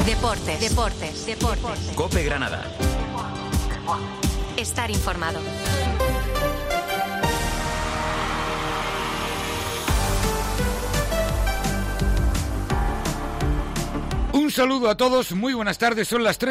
Deportes. COPE Granada. Estar informado. Un saludo a todos, muy buenas tardes, son las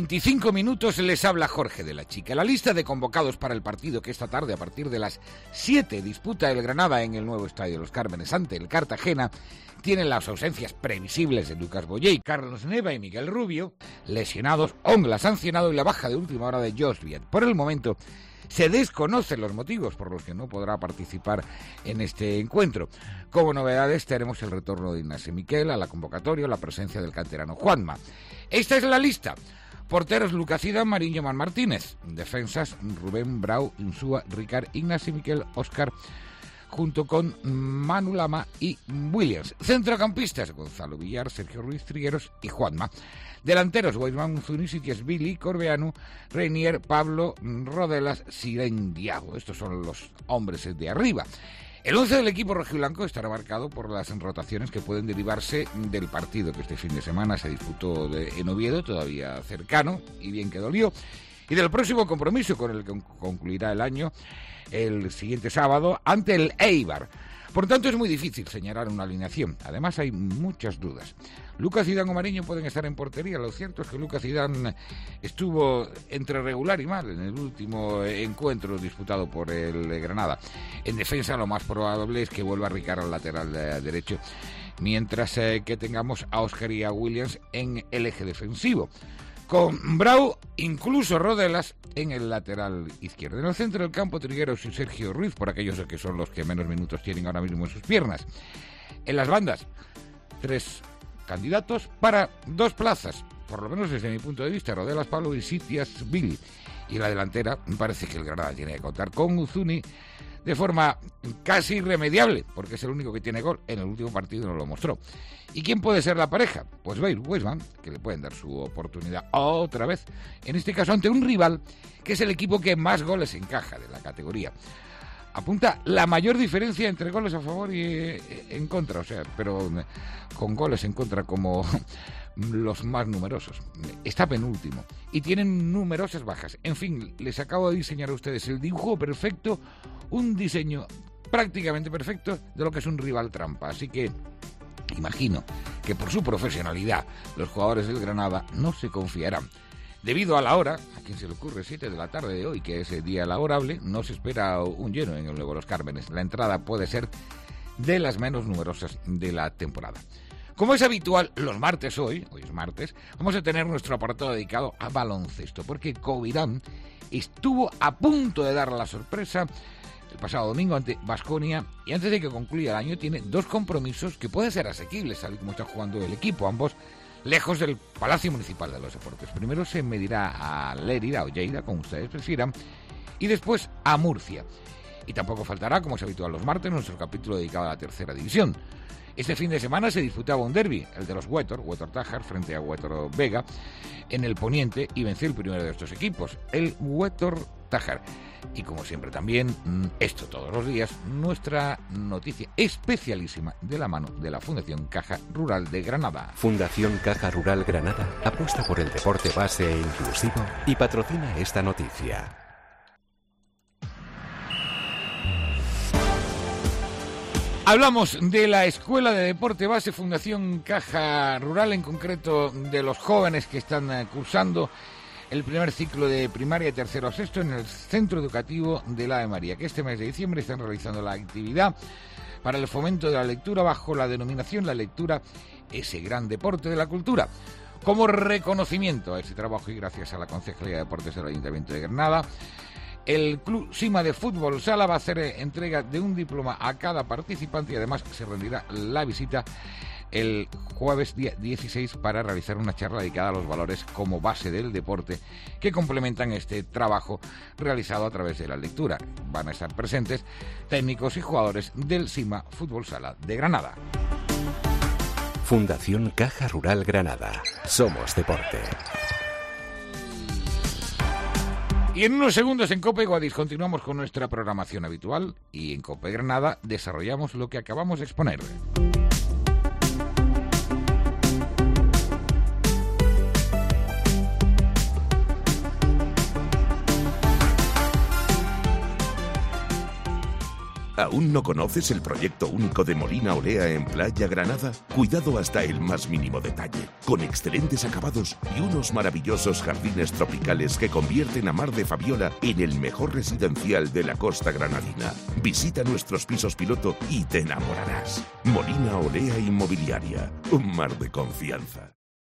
3:25, les habla Jorge de la Chica. La lista de convocados para el partido que esta tarde a partir de las 7 disputa el Granada en el nuevo Estadio de los Cármenes ante el Cartagena tiene las ausencias previsibles de Lucas Boyé, Carlos Neva y Miguel Rubio, lesionados, Ongla sancionado y la baja de última hora de Josh Viet. Por el momento se desconocen los motivos por los que no podrá participar en este encuentro. Como novedades tenemos el retorno de Ignacio Miquel a la convocatoria, la presencia del canterano Juanma. Esta es la lista. Porteros: Lucas Zidane, Mariño, Man Martínez. Defensas: Rubén, Brau, Insúa, Ricard, Ignacio Miquel, Óscar, junto con Manu Lama y Williams. Centrocampistas: Gonzalo Villar, Sergio Ruiz Trigueros y Juanma. Delanteros: Weisman, Zunisitias, Billy, Corbeanu, Reinier, Pablo, Rodelas, Siren, Diago. Estos son los hombres de arriba. El 11 del equipo rojiblanco estará marcado por las rotaciones que pueden derivarse del partido que este fin de semana se disputó en Oviedo, todavía cercano y bien que dolió, y del próximo compromiso con el que concluirá el año el siguiente sábado ante el Eibar. Por tanto, es muy difícil señalar una alineación. Además, hay muchas dudas. Lucas Zidane o Mariño pueden estar en portería. Lo cierto es que Lucas Zidane estuvo entre regular y mal en el último encuentro disputado por el Granada. En defensa, lo más probable es que vuelva a Ricard al lateral derecho, mientras que tengamos a Óscar y a Williams en el eje defensivo, con Brau, incluso Rodelas, en el lateral izquierdo. En el centro del campo, Trigueros y Sergio Ruiz, por aquellos que son los que menos minutos tienen ahora mismo en sus piernas. En las bandas, 3 candidatos para 2 plazas, por lo menos desde mi punto de vista: Rodelas, Pablo y Sitias, Billy. Y en la delantera, me parece que el Granada tiene que contar con Uzuni de forma casi irremediable, porque es el único que tiene gol. En el último partido nos lo mostró. ¿Y quién puede ser la pareja? Pues Bale, Weisman, que le pueden dar su oportunidad otra vez, en este caso ante un rival que es el equipo que más goles encaja de la categoría. Apunta la mayor diferencia entre goles a favor y en contra, o sea, pero con goles en contra como los más numerosos. Está penúltimo y tienen numerosas bajas. En fin, les acabo de diseñar a ustedes el dibujo perfecto, un diseño prácticamente perfecto de lo que es un rival trampa. Así que imagino que por su profesionalidad los jugadores del Granada no se confiarán. Debido a la hora, a quien se le ocurre 7 de la tarde de hoy, que es el día laborable, no se espera un lleno en el Nuevo Los Cármenes. La entrada puede ser de las menos numerosas de la temporada. Como es habitual, los martes hoy es martes, vamos a tener nuestro apartado dedicado a baloncesto, porque Covirán estuvo a punto de dar la sorpresa el pasado domingo ante Baskonia, y antes de que concluya el año tiene 2 compromisos que pueden ser asequibles, tal y como está jugando el equipo, ambos lejos del Palacio Municipal de los Deportes. Primero se medirá a Lérida o Lleida, como ustedes prefieran, y después a Murcia. Y tampoco faltará, como es habitual los martes, nuestro capítulo dedicado a la tercera división. Este fin de semana se disputaba un derbi, el de los Huétor Tájar frente a Huétor Vega, en el Poniente, y venció el primero de estos equipos, el Huétor Tájar. Y como siempre también, esto todos los días, nuestra noticia especialísima de la mano de la Fundación Caja Rural de Granada. Fundación Caja Rural Granada apuesta por el deporte base e inclusivo y patrocina esta noticia. Hablamos de la Escuela de Deporte Base Fundación Caja Rural, en concreto de los jóvenes que están cursando el primer ciclo de primaria, tercero a sexto, en el Centro Educativo de la Ave María, que este mes de diciembre están realizando la actividad para el fomento de la lectura bajo la denominación La Lectura, ese gran deporte de la cultura. Como reconocimiento a ese trabajo y gracias a la Concejalía de Deportes del Ayuntamiento de Granada, el Club Sima de Fútbol Sala va a hacer entrega de un diploma a cada participante, y además se rendirá la visita el jueves día 16 para realizar una charla dedicada a los valores como base del deporte que complementan este trabajo realizado a través de la lectura. Van a estar presentes técnicos y jugadores del Sima Fútbol Sala de Granada. Fundación Caja Rural Granada. Somos deporte. Y en unos segundos en COPE Guadix continuamos con nuestra programación habitual, y en COPE Granada desarrollamos lo que acabamos de exponer. ¿Aún no conoces el proyecto único de Molina Olea en Playa Granada? Cuidado hasta el más mínimo detalle, con excelentes acabados y unos maravillosos jardines tropicales que convierten a Mar de Fabiola en el mejor residencial de la costa granadina. Visita nuestros pisos piloto y te enamorarás. Molina Olea Inmobiliaria, un mar de confianza.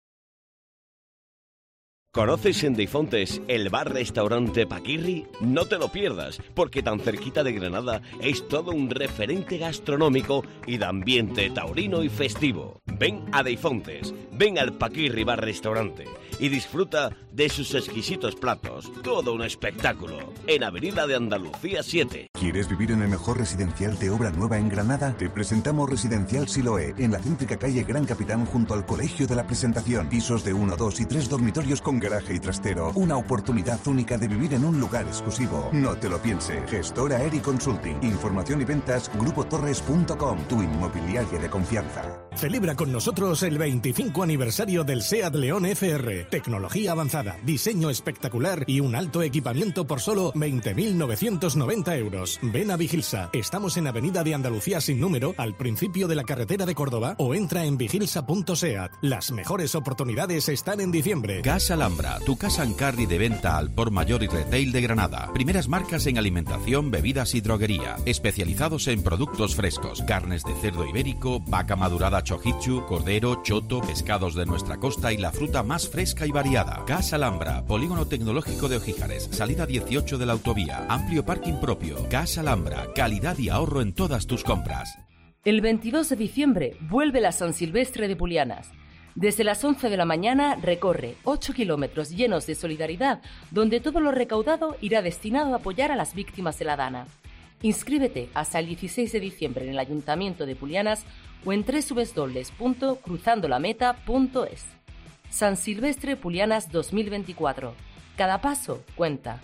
¿Conoces en Deifontes el bar-restaurante Paquirri? No te lo pierdas, porque tan cerquita de Granada es todo un referente gastronómico y de ambiente taurino y festivo. Ven a Deifontes, ven al Paquirri bar-restaurante y disfruta de sus exquisitos platos. Todo un espectáculo, en Avenida de Andalucía 7. ¿Quieres vivir en el mejor residencial de obra nueva en Granada? Te presentamos Residencial Siloé, en la céntrica calle Gran Capitán junto al Colegio de la Presentación. Pisos de 1, 2 y 3 dormitorios con garaje y trastero. Una oportunidad única de vivir en un lugar exclusivo. No te lo pienses. Gestora Eri Consulting. Información y ventas grupotorres.com. Tu inmobiliaria de confianza. Celebra con nosotros el 25 aniversario del SEAT León FR. Tecnología avanzada, diseño espectacular y un alto equipamiento por solo 20.990 euros. Ven a Vigilsa. Estamos en Avenida de Andalucía sin número, al principio de la carretera de Córdoba, o entra en vigilsa.seat. Las mejores oportunidades están en diciembre. Gas Alhambra, tu casa en carry de venta al por mayor y retail de Granada. Primeras marcas en alimentación, bebidas y droguería. Especializados en productos frescos, carnes de cerdo ibérico, vaca madurada chojichu, cordero, choto, pescados de nuestra costa y la fruta más fresca y variada. Gas Alhambra, polígono tecnológico de Ojíjares, salida 18 de la autovía, amplio parking propio. Gas Alhambra, calidad y ahorro en todas tus compras. El 22 de diciembre vuelve la San Silvestre de Pulianas. Desde las 11 de la mañana recorre 8 kilómetros llenos de solidaridad, donde todo lo recaudado irá destinado a apoyar a las víctimas de la Dana. Inscríbete hasta el 16 de diciembre en el Ayuntamiento de Pulianas o en www.cruzandolameta.es. San Silvestre Pulianas 2024. Cada paso cuenta.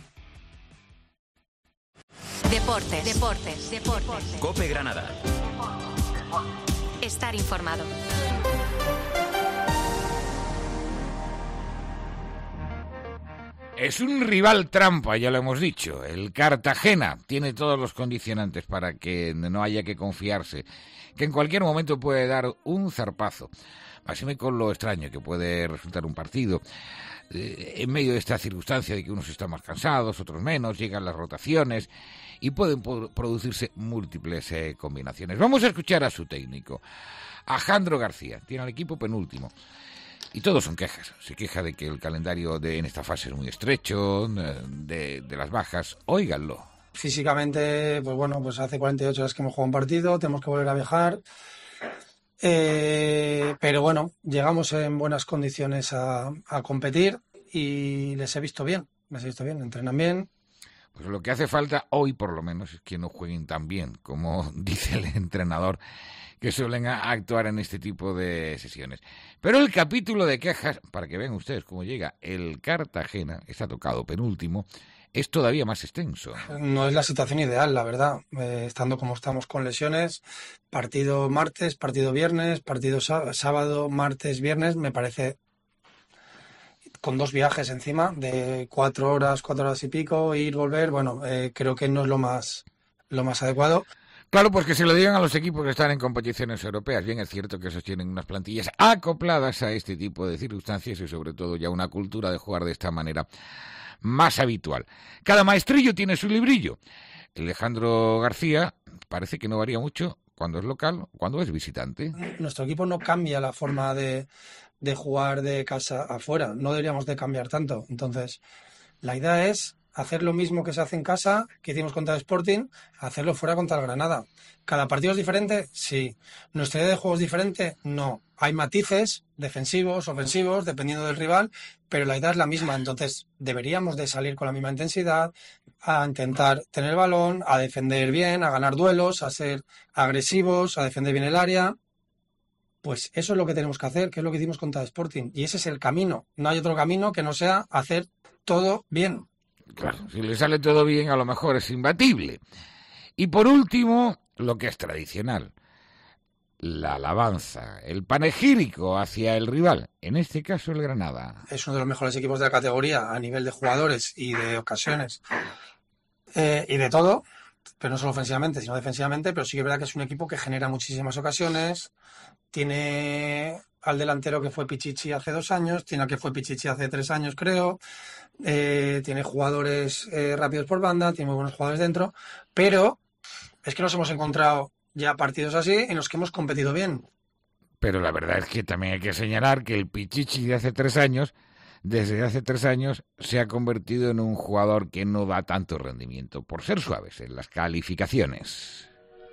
Deportes. COPE Granada. Estar informado. Es un rival trampa, ya lo hemos dicho. El Cartagena tiene todos los condicionantes para que no haya que confiarse, que en cualquier momento puede dar un zarpazo. Máxime con lo extraño que puede resultar un partido. En medio de esta circunstancia de que unos están más cansados, otros menos, llegan las rotaciones y pueden producirse múltiples combinaciones. Vamos a escuchar a su técnico, a Jandro García. Tiene al equipo penúltimo. Y todos son quejas. Se queja de que el calendario en esta fase es muy estrecho, de las bajas. Óiganlo. Físicamente, pues bueno, pues hace 48 horas que hemos jugado un partido, tenemos que volver a viajar. Pero bueno, llegamos en buenas condiciones a competir y les he visto bien, entrenan bien. Pues lo que hace falta hoy, por lo menos, es que no jueguen tan bien, como dice el entrenador, que suelen actuar en este tipo de sesiones. Pero el capítulo de quejas, para que vean ustedes cómo llega el Cartagena, está tocado penúltimo, es todavía más extenso. No es la situación ideal, la verdad, estando como estamos con lesiones, partido martes, partido viernes, partido sábado, martes, viernes, me parece, con 2 viajes encima, de 4 horas y pico, ir, volver, bueno, creo que no es lo más adecuado. Claro, pues que se lo digan a los equipos que están en competiciones europeas. Bien, es cierto que esos tienen unas plantillas acopladas a este tipo de circunstancias y sobre todo ya una cultura de jugar de esta manera más habitual. Cada maestrillo tiene su librillo. Alejandro García parece que no varía mucho cuando es local, cuando es visitante. Nuestro equipo no cambia la forma de jugar de casa afuera, no deberíamos de cambiar tanto. Entonces, la idea es hacer lo mismo que se hace en casa, que hicimos contra el Sporting, hacerlo fuera contra el Granada. ¿Cada partido es diferente? Sí. ¿Nuestra idea de juego es diferente? No. Hay matices defensivos, ofensivos, dependiendo del rival, pero la idea es la misma. Entonces, deberíamos de salir con la misma intensidad, a intentar tener el balón, a defender bien, a ganar duelos, a ser agresivos, a defender bien el área. Pues eso es lo que tenemos que hacer, que es lo que hicimos contra el Sporting. Y ese es el camino. No hay otro camino que no sea hacer todo bien. Claro, si le sale todo bien, a lo mejor es imbatible. Y por último, lo que es tradicional, la alabanza, el panegírico hacia el rival, en este caso el Granada. Es uno de los mejores equipos de la categoría a nivel de jugadores y de ocasiones y de todo. pero no solo ofensivamente, sino defensivamente, pero sí que es verdad que es un equipo que genera muchísimas ocasiones, tiene al delantero que fue Pichichi hace 2 años, tiene al que fue Pichichi hace 3 años, creo, tiene jugadores rápidos por banda, tiene muy buenos jugadores dentro, pero es que nos hemos encontrado ya partidos así en los que hemos competido bien. Pero la verdad es que también hay que señalar que el Pichichi de hace 3 años, desde hace 3 años, se ha convertido en un jugador que no da tanto rendimiento, por ser suaves en las calificaciones.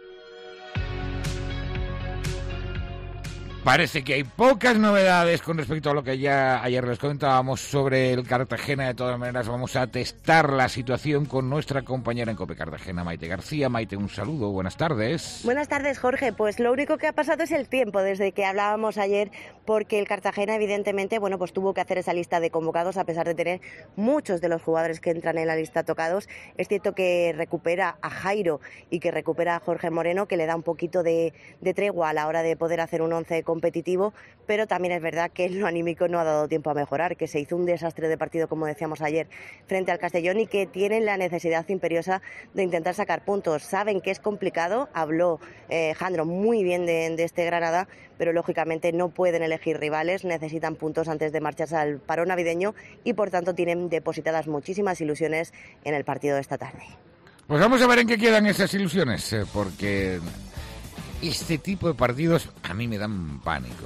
Parece que hay pocas novedades con respecto a lo que ya ayer les comentábamos sobre el Cartagena. De todas maneras, vamos a testar la situación con nuestra compañera en COPE Cartagena, Maite García. Maite, un saludo, buenas tardes. Buenas tardes, Jorge. Pues lo único que ha pasado es el tiempo desde que hablábamos ayer, porque el Cartagena, evidentemente, pues tuvo que hacer esa lista de convocados a pesar de tener muchos de los jugadores que entran en la lista tocados. Es cierto que recupera a Jairo y que recupera a Jorge Moreno, que le da un poquito de tregua a la hora de poder hacer un 11 competitivo, pero también es verdad que lo anímico no ha dado tiempo a mejorar, que se hizo un desastre de partido, como decíamos ayer, frente al Castellón, y que tienen la necesidad imperiosa de intentar sacar puntos. Saben que es complicado, habló Jandro muy bien de este Granada, pero lógicamente no pueden elegir rivales, necesitan puntos antes de marcharse al parón navideño y por tanto tienen depositadas muchísimas ilusiones en el partido de esta tarde. Pues vamos a ver en qué quedan esas ilusiones, porque este tipo de partidos a mí me dan pánico,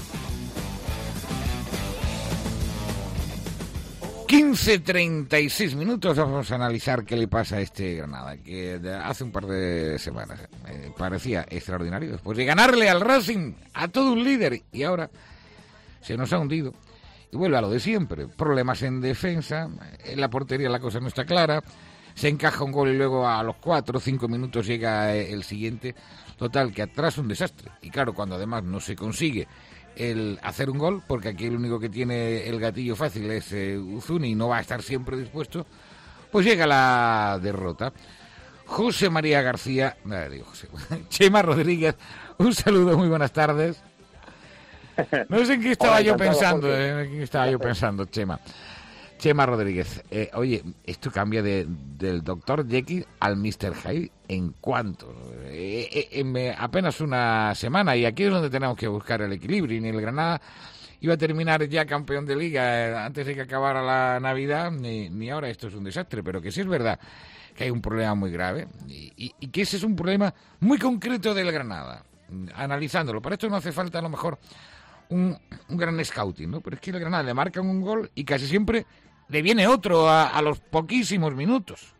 15:36 minutos, vamos a analizar qué le pasa a este Granada, que hace un par de semanas parecía extraordinario, después de ganarle al Racing, a todo un líder, y ahora se nos ha hundido y vuelve a lo de siempre. Problemas en defensa, en la portería la cosa no está clara, se encaja un gol y luego a los 4 o 5 minutos llega el siguiente. Total, que atrás un desastre. Y claro, cuando además no se consigue el hacer un gol, porque aquí el único que tiene el gatillo fácil es Uzuni y no va a estar siempre dispuesto, pues llega la derrota. José María García, Chema Rodríguez, un saludo, muy buenas tardes. No sé en qué estaba yo pensando, Chema Rodríguez. Oye, esto cambia del Dr. Jekyll al Mr. Hyde en cuanto en apenas una semana, y aquí es donde tenemos que buscar el equilibrio. Y ni el Granada iba a terminar ya campeón de liga antes de que acabara la Navidad, ni ahora esto es un desastre. Pero que sí es verdad que hay un problema muy grave y que ese es un problema muy concreto del Granada. Analizándolo, para esto no hace falta a lo mejor un gran scouting, ¿no? Pero es que el Granada le marcan un gol y casi siempre le viene otro a los poquísimos minutos.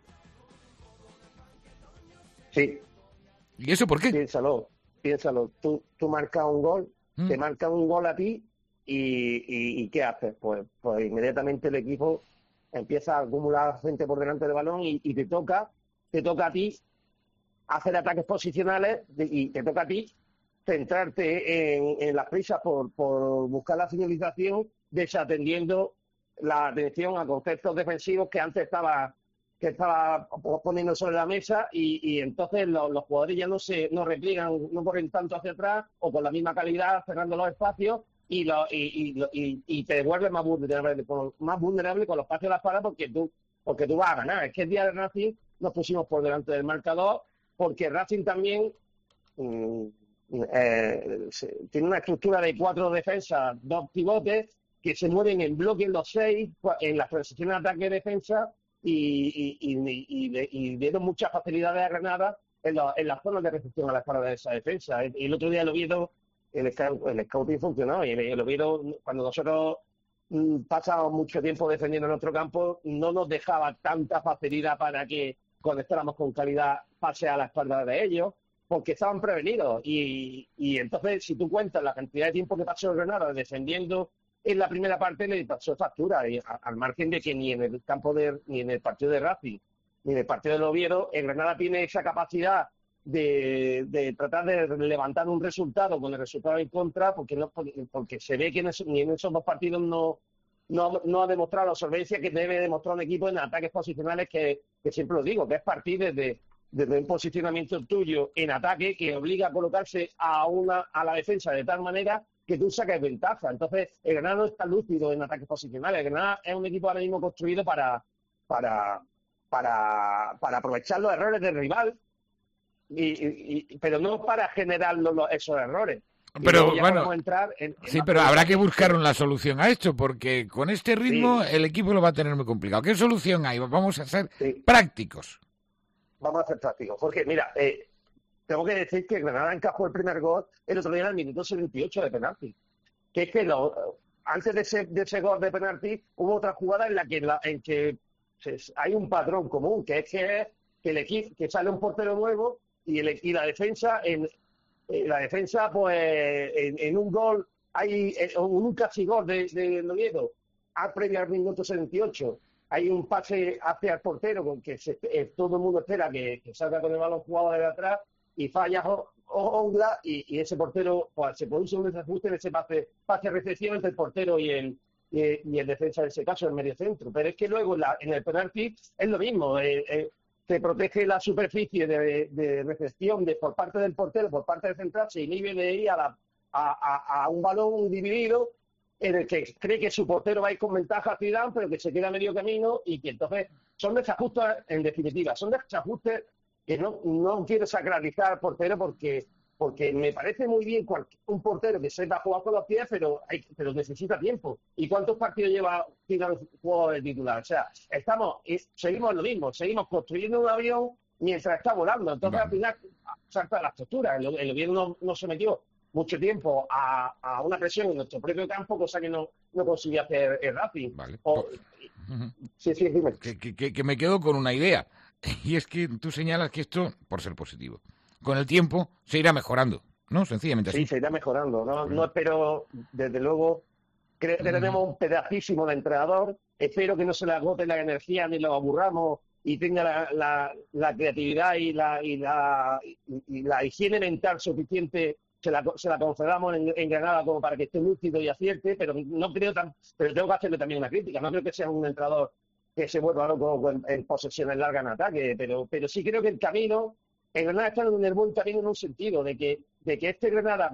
Sí. ¿Y eso por qué? Piénsalo. Tú marcas un gol, te marcan un gol a ti y ¿qué haces? Pues inmediatamente el equipo empieza a acumular gente por delante del balón y te toca a ti hacer ataques posicionales y te toca a ti centrarte en las prisas por buscar la finalización, desatendiendo la atención a conceptos defensivos que antes estaba poniendo sobre la mesa, y entonces los jugadores ya no repliegan, no corren tanto hacia atrás o con la misma calidad cerrando los espacios y te vuelves más vulnerable con los espacios de la espalda porque tú vas a ganar. Es que el día de Racing nos pusimos por delante del marcador porque Racing también tiene una estructura de 4 defensas, 2 pivotes que se mueven en bloque en los 6 en las transiciones de ataque-defensa y dieron muchas facilidades a Granada en las zonas de recepción a la espalda de esa defensa. El otro día el Oviedo, el scouting funcionó, y el Oviedo, cuando nosotros pasábamos mucho tiempo defendiendo nuestro campo, no nos dejaba tanta facilidad para que conectáramos con calidad pase a la espalda de ellos, porque estaban prevenidos. Y entonces, si tú cuentas la cantidad de tiempo que pasó Granada defendiendo en la primera parte, le pasó factura, y al margen de que ni en el partido de Racing ni en el partido del Oviedo, el Granada tiene esa capacidad de tratar de levantar un resultado con el resultado en contra, porque se ve que ni en esos 2 partidos no ha demostrado la solvencia que debe demostrar un equipo en ataques posicionales, que siempre lo digo, que es partir desde un posicionamiento tuyo en ataque que obliga a colocarse a la defensa de tal manera que tú saques ventaja. Entonces, el Granada no está lúcido en ataques posicionales. El Granada es un equipo ahora mismo construido para para aprovechar los errores del rival, pero no para generar esos errores. Pero bueno, sí, pero habrá que buscar una solución a esto, porque con este ritmo el equipo lo va a tener muy complicado. ¿Qué solución hay? Vamos a ser prácticos. Vamos a ser prácticos. Jorge, mira, tengo que decir que Granada encajó el primer gol el otro día en el minuto 78 de penalti. Que es que antes de ese gol de penalti hubo otra jugada en que hay un patrón común, que es que el equipo, que sale un portero nuevo y la defensa pues en un gol un casi gol de Oviedo previo al minuto 78 hay un pase hacia el portero con que todo el mundo espera que salga con el balón jugado desde atrás y falla Ongla y ese portero pues se produce un desajuste en ese pase recepción entre el portero y el defensa, en ese caso el mediocentro. Pero es que luego en el penalti es lo mismo, se protege la superficie de recepción por parte del portero, por parte del central, se inhibe de ir a un balón dividido en el que cree que su portero va a ir con ventaja a Zidane, pero que se queda a medio camino y que entonces son desajustes, en definitiva, son desajustes que no quiero sacralizar al portero porque me parece muy bien un portero que sepa jugar con los pies, pero necesita tiempo. ¿Y cuántos partidos lleva Zidane jugado de titular? O sea, seguimos lo mismo, seguimos construyendo un avión mientras está volando. Entonces, al final, salta la estructura. El Oviedo no se metió mucho tiempo a una presión en nuestro propio campo, cosa que no consiguió hacer el Racing. Vale. Sí, dime. Que me quedo con una idea. Y es que tú señalas que esto, por ser positivo, con el tiempo se irá mejorando, ¿no? Sencillamente así. Sí, se irá mejorando. No espero, desde luego, creo que tenemos un pedacísimo de entrenador. Espero que no se le agote la energía ni lo aburramos y tenga la creatividad y la higiene mental suficiente. Se la concedamos en Granada como para que esté lúcido y acierte, pero no creo pero tengo que hacerle también una crítica. No creo que sea un entrenador que se vuelva loco en posesiones largas en ataque, pero sí creo que el camino en Granada está en el buen camino en un sentido de que este Granada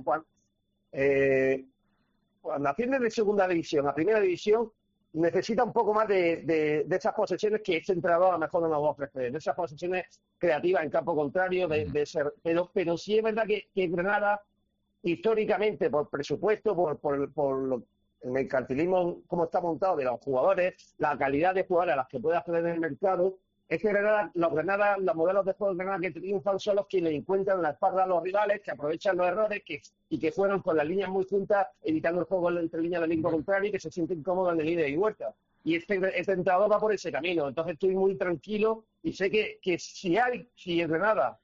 cuando asciende de segunda división a primera división necesita un poco más de esas posesiones que este entrenador a lo mejor no nos va a ofrecer, de esas posesiones creativas en campo contrario, pero sí es verdad que Granada históricamente por presupuesto, por el mercantilismo, cómo está montado de los jugadores, la calidad de jugadores a las que puede acceder en el mercado, es que los modelos de juego de Granada que triunfan son los que le encuentran la espalda a los rivales, que aprovechan los errores y que fueron con las líneas muy juntas, evitando el juego entre líneas del equipo contrario y que se sienten cómodos en el ida y vuelta. Y este entrenador va por ese camino. Entonces estoy muy tranquilo y sé que si Granada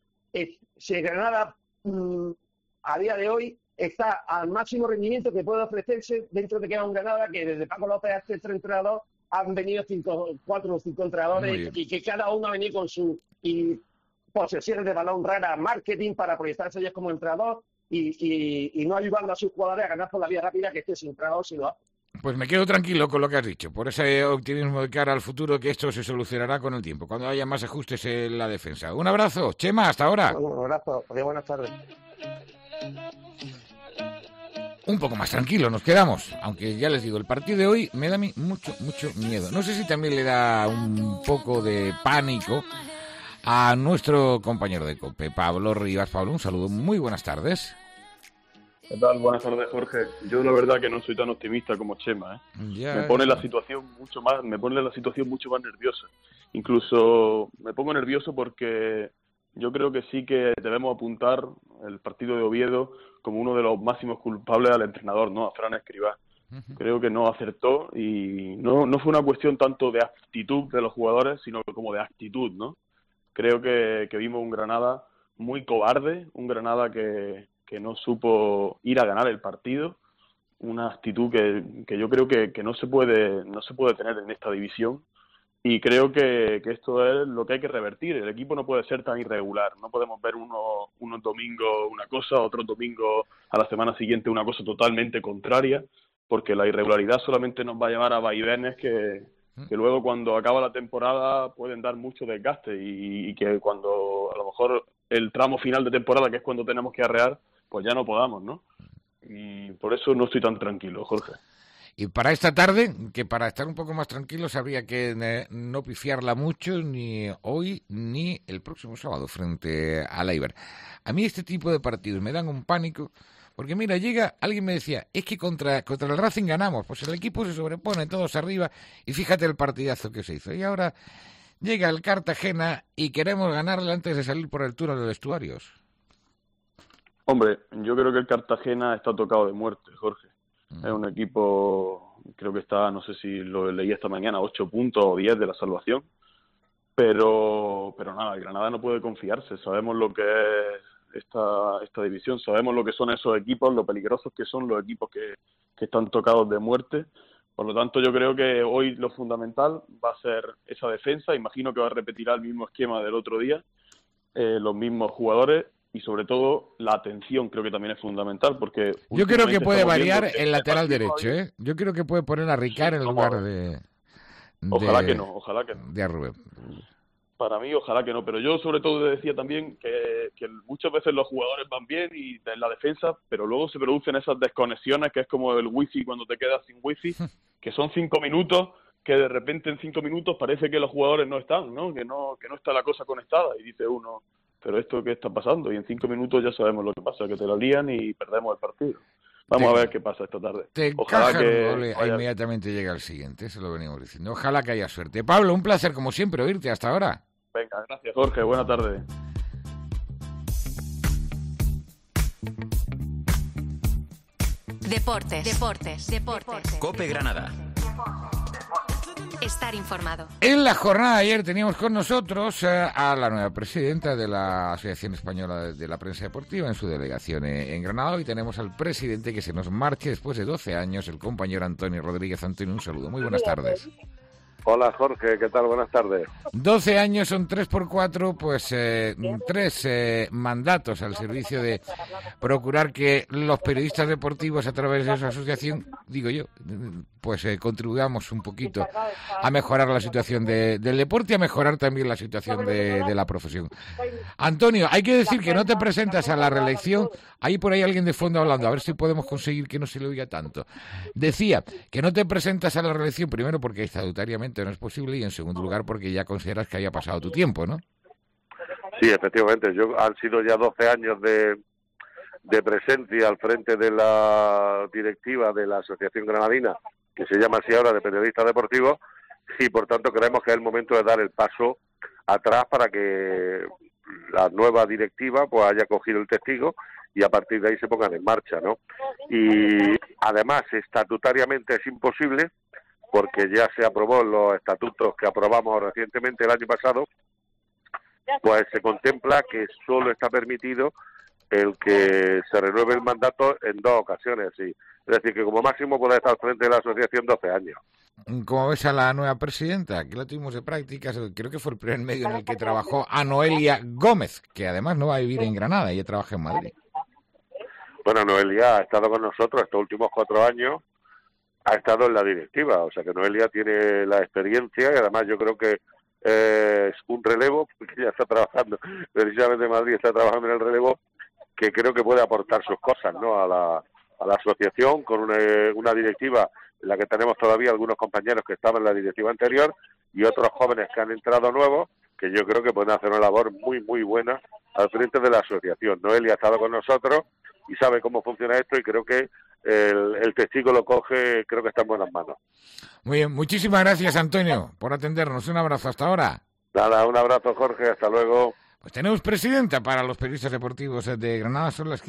a día de hoy está al máximo rendimiento que puede ofrecerse dentro de que es un Granada que desde Paco López hasta este entrenador han venido 4 o 5 entrenadores y que cada uno ha venido con sus posesiones de balón rara, marketing para proyectarse ellos como entrenador y no ayudando a sus jugadores a ganar por la vía rápida que este entrenador sí lo hace. Pues me quedo tranquilo con lo que has dicho, por ese optimismo de cara al futuro, que esto se solucionará con el tiempo, cuando haya más ajustes en la defensa. Un abrazo, Chema, hasta ahora. Un abrazo, buenas tardes. Un poco más tranquilo nos quedamos, aunque ya les digo, el partido de hoy me da a mí mucho miedo. No sé si también le da un poco de pánico a nuestro compañero de COPE, Pablo Rivas. Pablo, un saludo, muy buenas tardes. ¿Qué tal? Buenas tardes, Jorge. Yo la verdad que no soy tan optimista como Chema, Me pone la situación mucho más nerviosa. Incluso me pongo nervioso porque yo creo que sí que debemos apuntar el partido de Oviedo como uno de los máximos culpables al entrenador, ¿no? A Fran Escribá. Creo que no acertó y no fue una cuestión tanto de actitud de los jugadores, sino como de actitud, ¿no? Creo que vimos un Granada muy cobarde, un Granada que no supo ir a ganar el partido, una actitud que yo creo que no se puede tener en esta división. Y creo que esto es lo que hay que revertir. El equipo no puede ser tan irregular. No podemos ver unos domingos una cosa, otros domingos a la semana siguiente una cosa totalmente contraria, porque la irregularidad solamente nos va a llevar a vaivenes que luego cuando acaba la temporada pueden dar mucho desgaste y que cuando a lo mejor el tramo final de temporada, que es cuando tenemos que arrear, pues ya no podamos, ¿no? Y por eso no estoy tan tranquilo, Jorge. Y para esta tarde, que para estar un poco más tranquilos habría que no pifiarla mucho ni hoy ni el próximo sábado frente al Eibar. A mí este tipo de partidos me dan un pánico, porque mira, alguien me decía, es que contra el Racing ganamos, pues el equipo se sobrepone todos arriba y fíjate el partidazo que se hizo. Y ahora llega el Cartagena y queremos ganarle antes de salir por el túnel de vestuarios. Hombre, yo creo que el Cartagena está tocado de muerte, Jorge. Es un equipo, creo que está, no sé si lo leí esta mañana, 8 puntos o 10 de la salvación. Pero nada, el Granada no puede confiarse. Sabemos lo que es esta división, sabemos lo que son esos equipos, lo peligrosos que son los equipos que están tocados de muerte. Por lo tanto, yo creo que hoy lo fundamental va a ser esa defensa. Imagino que va a repetir el mismo esquema del otro día, los mismos jugadores. Y sobre todo la atención creo que también es fundamental, porque yo creo que puede variar el lateral derecho, ¿eh? Yo creo que puede poner a Ricard en lugar de ojalá que no. De Rubén. Para mí, ojalá que no. Pero yo sobre todo decía también que muchas veces los jugadores van bien y en la defensa, pero luego se producen esas desconexiones, que es como el wifi cuando te quedas sin wifi, que son 5 minutos, que de repente en 5 minutos parece que los jugadores no están, ¿no? Que no está la cosa conectada y dice uno, pero ¿esto qué está pasando? Y en 5 minutos ya sabemos lo que pasa, que te lo lían y perdemos el partido. Vamos a ver qué pasa esta tarde. Ojalá que inmediatamente llega el siguiente, eso lo venimos diciendo. Ojalá que haya suerte. Pablo, un placer como siempre oírte hasta ahora. Venga, gracias Jorge, buena tarde. Deportes. COPE Granada. Estar informado. En la jornada de ayer teníamos con nosotros a la nueva presidenta de la Asociación Española de la Prensa Deportiva en su delegación en Granada. Hoy tenemos al presidente que se nos marche después de 12 años, el compañero Antonio Rodríguez. Antonio, un saludo. Muy buenas tardes. Hola Jorge, ¿qué tal? Buenas tardes. 12 años son 3 por 4, pues 3 mandatos al servicio de procurar que los periodistas deportivos a través de esa asociación, digo yo, pues contribuyamos un poquito a mejorar la situación del deporte y a mejorar también la situación de la profesión. Antonio, hay que decir que no te presentas a la reelección. Hay por ahí alguien de fondo hablando, a ver si podemos conseguir que no se le oiga tanto. Decía que no te presentas a la reelección, primero porque estatutariamente no es posible y en segundo lugar porque ya consideras que haya pasado tu tiempo, ¿no? Sí, efectivamente. Han sido ya 12 años de presencia al frente de la directiva de la Asociación Granadina, que se llama así ahora, de periodistas deportivos, y por tanto creemos que es el momento de dar el paso atrás para que la nueva directiva pues haya cogido el testigo y a partir de ahí se pongan en marcha, ¿no? Y además, estatutariamente es imposible, porque ya se aprobó en los estatutos que aprobamos recientemente el año pasado, pues se contempla que solo está permitido el que se renueve el mandato en 2 ocasiones, sí. Es decir, que como máximo puede estar al frente de la asociación 12 años. ¿Cómo ves a la nueva presidenta? Aquí la tuvimos de prácticas, creo que fue el primer medio en el que trabajó a Noelia Gómez, que además no va a vivir en Granada, ella trabaja en Madrid. Bueno, Noelia ha estado con nosotros estos últimos 4 años, ha estado en la directiva, o sea que Noelia tiene la experiencia y además yo creo que es un relevo, porque ella está trabajando, precisamente en Madrid está trabajando en el relevo, que creo que puede aportar sus cosas, ¿no? a la asociación, con una directiva en la que tenemos todavía algunos compañeros que estaban en la directiva anterior y otros jóvenes que han entrado nuevos, que yo creo que pueden hacer una labor muy, muy buena al frente de la asociación. Noelia ha estado con nosotros y sabe cómo funciona esto y creo que el testigo lo coge, creo que está en buenas manos. Muy bien, muchísimas gracias Antonio por atendernos. Un abrazo hasta ahora. Nada, un abrazo Jorge, hasta luego. Pues tenemos presidenta para los periodistas deportivos de Granada, son las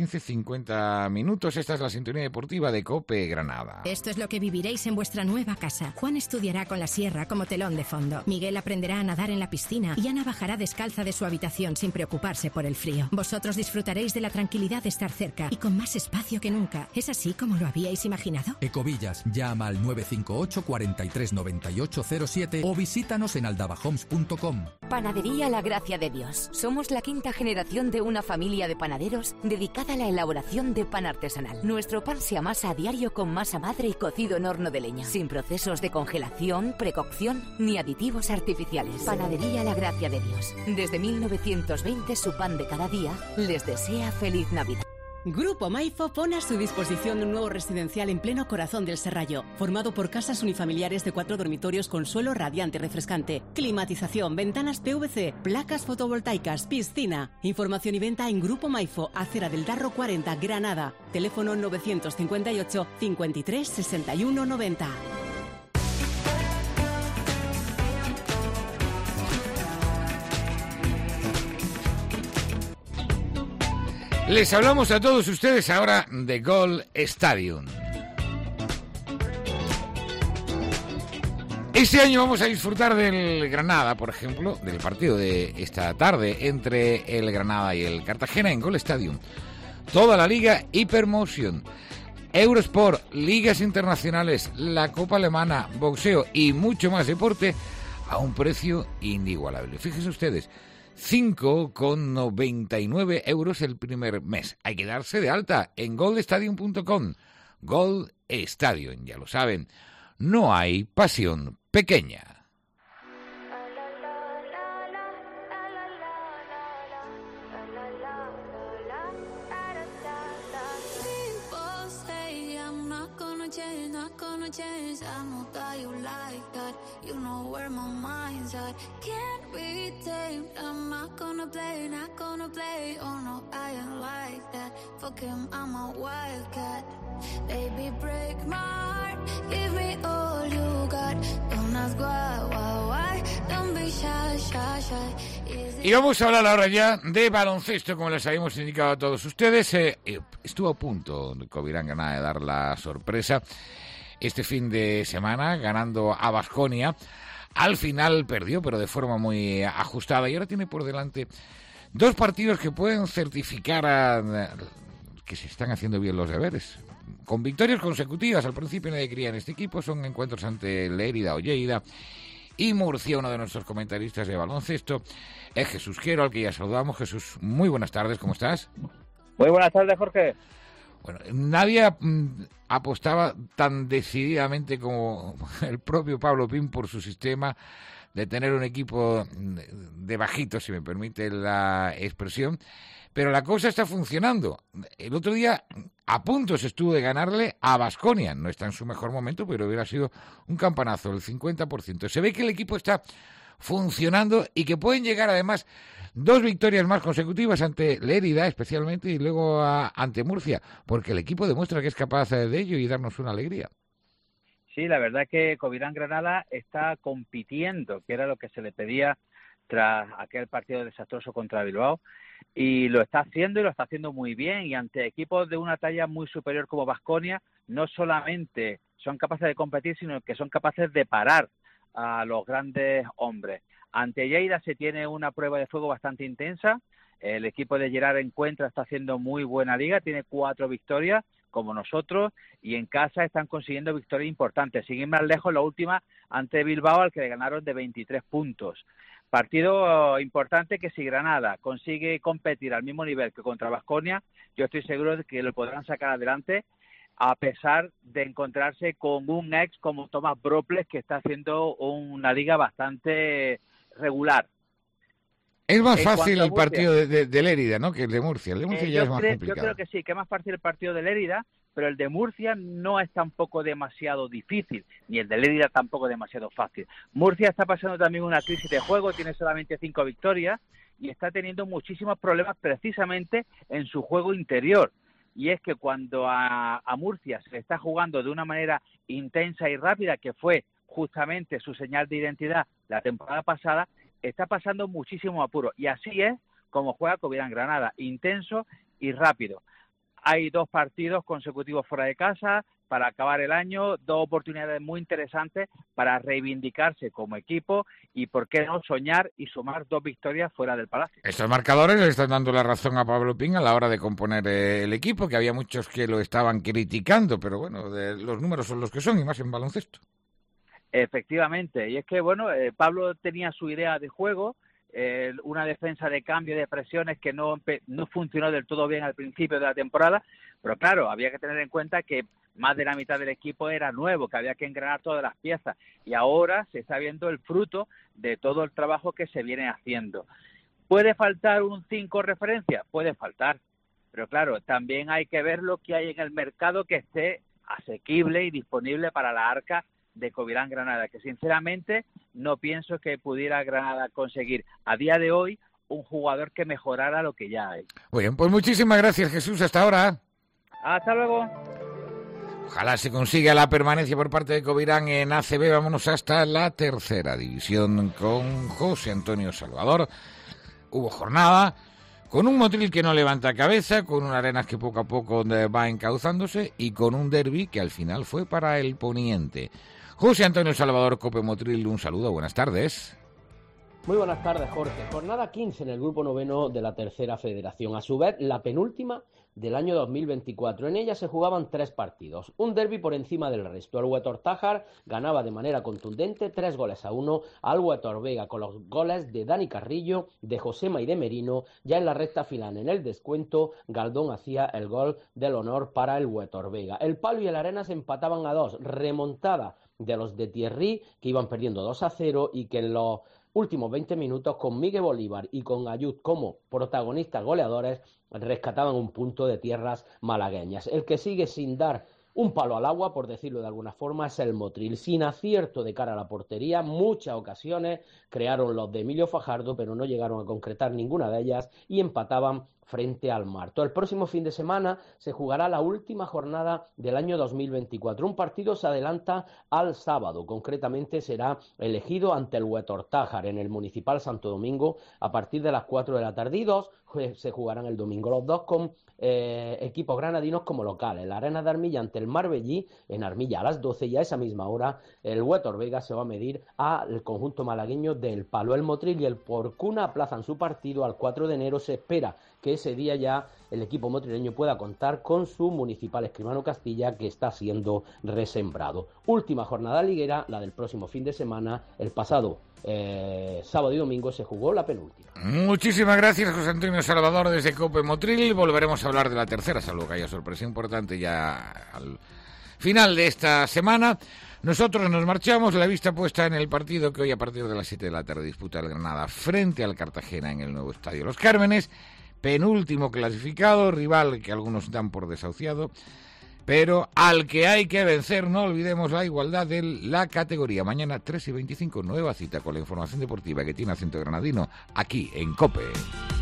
15:50. Esta es la sintonía deportiva de COPE Granada. Esto es lo que viviréis en vuestra nueva casa. Juan estudiará con la sierra como telón de fondo. Miguel aprenderá a nadar en la piscina y Ana bajará descalza de su habitación sin preocuparse por el frío. Vosotros disfrutaréis de la tranquilidad de estar cerca y con más espacio que nunca. ¿Es así como lo habíais imaginado? Ecovillas, llama al 958 43 98 07 o visítanos en aldabahomes.com. Panadería La Gracia de Dios. Somos la 5ª generación de una familia de panaderos dedicada a la elaboración de pan artesanal. Nuestro pan se amasa a diario con masa madre y cocido en horno de leña, sin procesos de congelación, precocción ni aditivos artificiales. Panadería La Gracia de Dios. Desde 1920 su pan de cada día les desea feliz Navidad. Grupo Maifo pone a su disposición un nuevo residencial en pleno corazón del Serrallo, formado por casas unifamiliares de 4 dormitorios con suelo radiante y refrescante, climatización, ventanas PVC, placas fotovoltaicas, piscina. Información y venta en Grupo Maifo, Acera del Darro 40, Granada. Teléfono 958 53 61 90. Les hablamos a todos ustedes ahora de Gold Stadium. Este año vamos a disfrutar del Granada, por ejemplo, del partido de esta tarde entre el Granada y el Cartagena en Gold Stadium. Toda la liga Hypermotion, Eurosport, ligas internacionales, la Copa Alemana, boxeo y mucho más deporte a un precio inigualable. Fíjense ustedes, 5,99 € el primer mes. Hay que darse de alta en goldstadium.com. Gold Stadium, ya lo saben, no hay pasión pequeña. You know where my mind's at. Can't be tamed. I'm not gonna play, not gonna play. Oh no, I ain't like that. Fuck him, I'm a wildcat. Baby, break my heart. Give me all you got. Don't ask why. Don't be shy, shy, shy. Y vamos a hablar ahora ya de baloncesto, como les habíamos indicado a todos ustedes. Estuvo a punto Covirán Granada de dar la sorpresa este fin de semana, ganando a Baskonia. Al final perdió, pero de forma muy ajustada. Y ahora tiene por delante 2 partidos que pueden certificar que se están haciendo bien los deberes. Con victorias consecutivas. Al principio nadie creía en este equipo. Son encuentros ante Lérida o Lleida y Murcia. Uno de nuestros comentaristas de baloncesto es Jesús Quero, al que ya saludamos. Jesús, muy buenas tardes. ¿Cómo estás? Muy buenas tardes, Jorge. Bueno, nadie apostaba tan decididamente como el propio Pablo Pin por su sistema de tener un equipo de bajitos, si me permite la expresión, pero la cosa está funcionando. El otro día a puntos estuvo de ganarle a Baskonia. No está en su mejor momento, pero hubiera sido un campanazo, el 50%. Se ve que el equipo está funcionando y que pueden llegar además 2 victorias más consecutivas ante Lérida especialmente y luego ante Murcia, porque el equipo demuestra que es capaz de ello y darnos una alegría. Sí, la verdad es que Covirán Granada está compitiendo, que era lo que se le pedía tras aquel partido desastroso contra Bilbao, y lo está haciendo y lo está haciendo muy bien, y ante equipos de una talla muy superior como Baskonia, no solamente son capaces de competir, sino que son capaces de parar a los grandes hombres. Ante Lleida se tiene una prueba de fuego bastante intensa. El equipo de Gerard Encuentra está haciendo muy buena liga, tiene 4 victorias, como nosotros, y en casa están consiguiendo victorias importantes. Sin ir más lejos, la última ante Bilbao, al que le ganaron de 23 puntos. Partido importante que si Granada consigue competir al mismo nivel que contra Baskonia, yo estoy seguro de que lo podrán sacar adelante, a pesar de encontrarse con un ex como Tomás Broples, que está haciendo una liga bastante regular. Es más fácil el partido de Lérida, ¿no?, que el de Murcia. El de Murcia ya es más complicado. Yo creo que sí, que es más fácil el partido de Lérida, pero el de Murcia no es tampoco demasiado difícil, ni el de Lérida tampoco demasiado fácil. Murcia está pasando también una crisis de juego, tiene solamente 5 victorias y está teniendo muchísimos problemas precisamente en su juego interior. Y es que cuando a Murcia se le está jugando de una manera intensa y rápida, que fue justamente su señal de identidad la temporada pasada, está pasando muchísimo apuro. Y así es como juega Covirán Granada, intenso y rápido. Hay 2 partidos consecutivos fuera de casa para acabar el año, 2 oportunidades muy interesantes para reivindicarse como equipo y, por qué no, soñar y sumar 2 victorias fuera del Palacio. Estos marcadores le están dando la razón a Pablo Pin a la hora de componer el equipo, que había muchos que lo estaban criticando, pero bueno, los números son los que son, y más en baloncesto. Efectivamente, y es que, bueno, Pablo tenía su idea de juego, una defensa de cambio de presiones que no funcionó del todo bien al principio de la temporada, pero claro, había que tener en cuenta que más de la mitad del equipo era nuevo, que había que engranar todas las piezas, y ahora se está viendo el fruto de todo el trabajo que se viene haciendo. ¿Puede faltar un 5 referencia? Puede faltar, Pero claro, también hay que ver lo que hay en el mercado que esté asequible y disponible para la arca de Covirán Granada, que sinceramente no pienso que pudiera Granada conseguir a día de hoy un jugador que mejorara lo que ya hay. Muy bien, pues muchísimas gracias, Jesús, hasta ahora. Hasta luego. Ojalá se consiga la permanencia por parte de Covirán en ACB. Vámonos hasta la tercera división con José Antonio Salvador. Hubo jornada con un Motril que no levanta cabeza, con un Arenas que poco a poco va encauzándose y con un derbi que al final fue para el Poniente. José Antonio Salvador, Cope Motril, un saludo, buenas tardes. Muy buenas tardes, Jorge. Jornada 15 en el grupo noveno de la tercera federación, a su vez la penúltima del año 2024. En ella se jugaban 3 partidos, un derbi por encima del resto. El Huetor Tájar ganaba de manera contundente 3-1 al Huetor Vega, con los goles de Dani Carrillo, de Josema y de Merino. Ya en la recta final, en el descuento, Galdón hacía el gol del honor para el Huetor Vega. El Palo y el Arenas empataban a 2, remontada de los de Thierry, que iban perdiendo 2-0 y que en los últimos 20 minutos, con Miguel Bolívar y con Ayud como protagonistas goleadores, rescataban un punto de tierras malagueñas. El que sigue sin dar un palo al agua, por decirlo de alguna forma, es el Motril. Sin acierto de cara a la portería, muchas ocasiones crearon los de Emilio Fajardo, pero no llegaron a concretar ninguna de ellas y empataban frente al Marto. El próximo fin de semana se jugará la última jornada del año 2024. Un partido se adelanta al sábado, concretamente será elegido ante el Huetor Tájar en el Municipal Santo Domingo a partir de las 4 de la tarde, y 2 se jugarán el domingo, los 2 con equipos granadinos como locales. La Arena de Armilla ante el Marbellí en Armilla a las 12, y a esa misma hora el Huetor Vega se va a medir al conjunto malagueño del Palo. El Motril y el Porcuna aplazan su partido al 4 de enero. Se espera que ese día ya el equipo motrileño pueda contar con su Municipal Escribano Castilla, que está siendo resembrado. Última jornada liguera, la del próximo fin de semana. El pasado sábado y domingo se jugó la penúltima. Muchísimas gracias, José Antonio Salvador, desde Cope Motril. Volveremos a hablar de la tercera, salvo que haya sorpresa importante ya al final de esta semana. Nosotros nos marchamos, la vista puesta en el partido que hoy a partir de las 7 de la tarde disputa el Granada frente al Cartagena en el nuevo Estadio Los Cármenes. Penúltimo clasificado, rival que algunos dan por desahuciado, pero al que hay que vencer. No olvidemos la igualdad de la categoría. Mañana 3:25, nueva cita con la información deportiva que tiene acento granadino aquí en COPE.